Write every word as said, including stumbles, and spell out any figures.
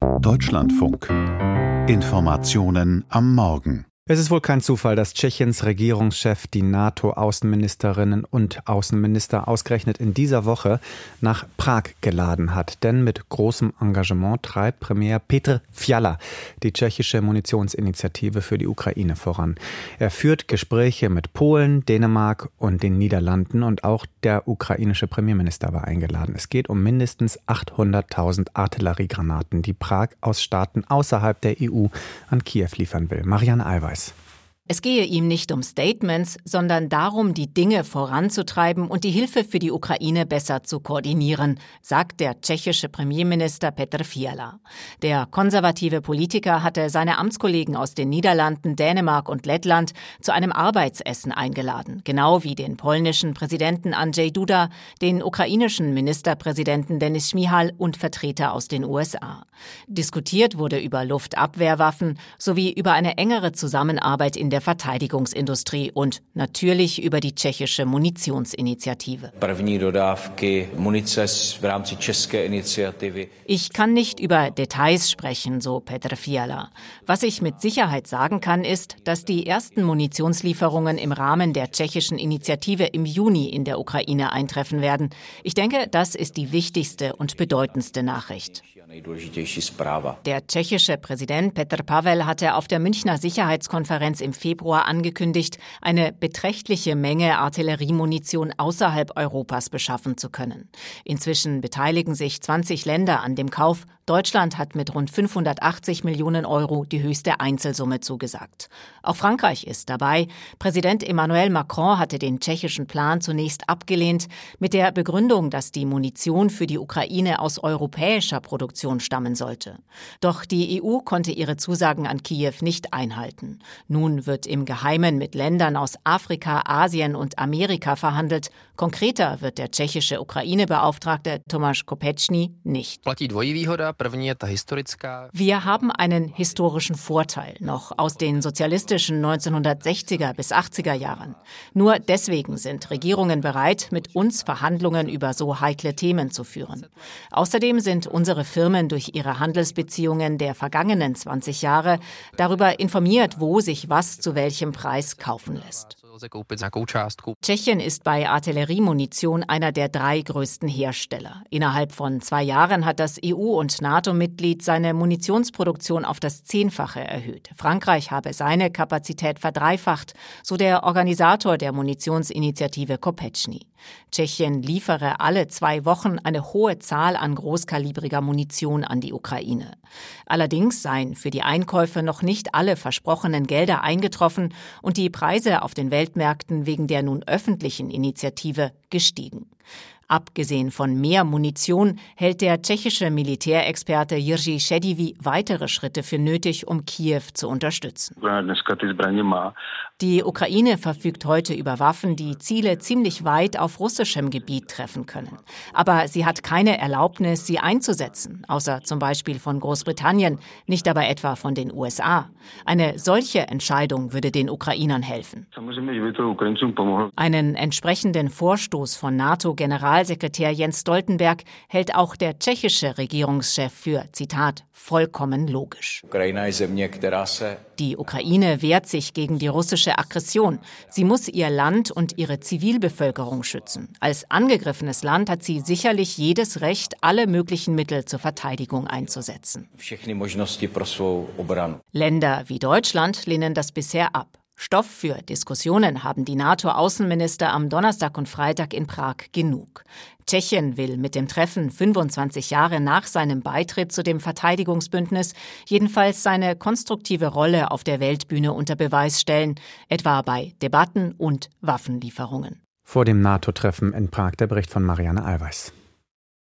Deutschlandfunk. Informationen am Morgen. Es ist wohl kein Zufall, dass Tschechiens Regierungschef die NATO-Außenministerinnen und Außenminister ausgerechnet in dieser Woche nach Prag geladen hat. Denn mit großem Engagement treibt Premier Petr Fiala die tschechische Munitionsinitiative für die Ukraine voran. Er führt Gespräche mit Polen, Dänemark und den Niederlanden und auch der ukrainische Premierminister war eingeladen. Es geht um mindestens achthunderttausend Artilleriegranaten, die Prag aus Staaten außerhalb der E U an Kiew liefern will. Marianne Allweis. Es gehe ihm nicht um Statements, sondern darum, die Dinge voranzutreiben und die Hilfe für die Ukraine besser zu koordinieren, sagt der tschechische Premierminister Petr Fiala. Der konservative Politiker hatte seine Amtskollegen aus den Niederlanden, Dänemark und Lettland zu einem Arbeitsessen eingeladen, genau wie den polnischen Präsidenten Andrzej Duda, den ukrainischen Ministerpräsidenten Denis Šmihal und Vertreter aus den U S A. Diskutiert wurde über Luftabwehrwaffen sowie über eine engere Zusammenarbeit in der Verteidigungsindustrie und natürlich über die tschechische Munitionsinitiative. Ich kann nicht über Details sprechen, so Petr Fiala. Was ich mit Sicherheit sagen kann, ist, dass die ersten Munitionslieferungen im Rahmen der tschechischen Initiative im Juni in der Ukraine eintreffen werden. Ich denke, das ist die wichtigste und bedeutendste Nachricht. Der tschechische Präsident Petr Pavel hatte auf der Münchner Sicherheitskonferenz im Februar angekündigt, eine beträchtliche Menge Artilleriemunition außerhalb Europas beschaffen zu können. Inzwischen beteiligen sich zwanzig Länder an dem Kauf. Deutschland hat mit rund fünfhundertachtzig Millionen Euro die höchste Einzelsumme zugesagt. Auch Frankreich ist dabei. Präsident Emmanuel Macron hatte den tschechischen Plan zunächst abgelehnt, mit der Begründung, dass die Munition für die Ukraine aus europäischer Produktion stammen sollte. Doch die E U konnte ihre Zusagen an Kiew nicht einhalten. Nun wird im Geheimen mit Ländern aus Afrika, Asien und Amerika verhandelt. Konkreter wird der tschechische Ukraine-Beauftragte Tomáš Kopečný nicht. Wir haben einen historischen Vorteil noch aus den sozialistischen neunzehnhundertsechziger bis achtziger Jahren. Nur deswegen sind Regierungen bereit, mit uns Verhandlungen über so heikle Themen zu führen. Außerdem sind unsere Firmen durch ihre Handelsbeziehungen der vergangenen zwanzig Jahre darüber informiert, wo sich was zu welchem Preis kaufen lässt. Tschechien ist bei Artilleriemunition einer der drei größten Hersteller. Innerhalb von zwei Jahren hat das E U- und NATO-Mitglied seine Munitionsproduktion auf das Zehnfache erhöht. Frankreich habe seine Kapazität verdreifacht, so der Organisator der Munitionsinitiative Kopečný. Tschechien liefere alle zwei Wochen eine hohe Zahl an großkalibriger Munition an die Ukraine. Allerdings seien für die Einkäufe noch nicht alle versprochenen Gelder eingetroffen und die Preise auf den Weltmärkten wegen der nun öffentlichen Initiative gestiegen. Abgesehen von mehr Munition hält der tschechische Militärexperte Jiří Šedivý weitere Schritte für nötig, um Kiew zu unterstützen. Die Ukraine verfügt heute über Waffen, die Ziele ziemlich weit auf russischem Gebiet treffen können. Aber sie hat keine Erlaubnis, sie einzusetzen, außer zum Beispiel von Großbritannien, nicht aber etwa von den U S A. Eine solche Entscheidung würde den Ukrainern helfen. Einen entsprechenden Vorstoß von NATO-Generalsekretär Jens Stoltenberg hält auch der tschechische Regierungschef für, Zitat, vollkommen logisch. Die Ukraine wehrt sich gegen die russische Aggression. Sie muss ihr Land und ihre Zivilbevölkerung schützen. Als angegriffenes Land hat sie sicherlich jedes Recht, alle möglichen Mittel zur Verteidigung einzusetzen. Länder wie Deutschland lehnen das bisher ab. Stoff für Diskussionen haben die NATO-Außenminister am Donnerstag und Freitag in Prag genug. Tschechien will mit dem Treffen fünfundzwanzig Jahre nach seinem Beitritt zu dem Verteidigungsbündnis jedenfalls seine konstruktive Rolle auf der Weltbühne unter Beweis stellen, etwa bei Debatten und Waffenlieferungen. Vor dem NATO-Treffen in Prag der Bericht von Marianne Allweis.